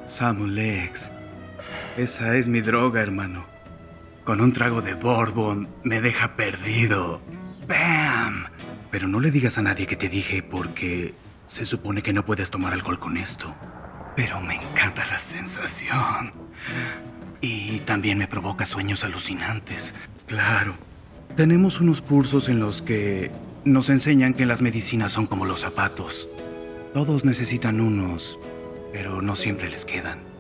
Samulex. Esa es mi droga, hermano. Con un trago de bourbon me deja perdido. ¡Bam! Pero no le digas a nadie que te dije porque se supone que no puedes tomar alcohol con esto. Pero me encanta la sensación. Y también me provoca sueños alucinantes. Claro. Tenemos unos cursos en los que nos enseñan que las medicinas son como los zapatos. Todos necesitan unos, pero no siempre les quedan.